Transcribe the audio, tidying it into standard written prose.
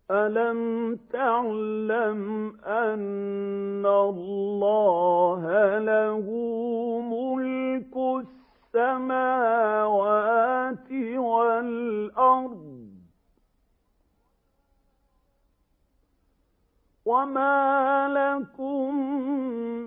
أَلَمْ تَعْلَمْ أَنَّ اللَّهَ لَهُ مُلْكُ السَّمَاوَاتِ وَالْأَرْضِ وَمَا لَكُم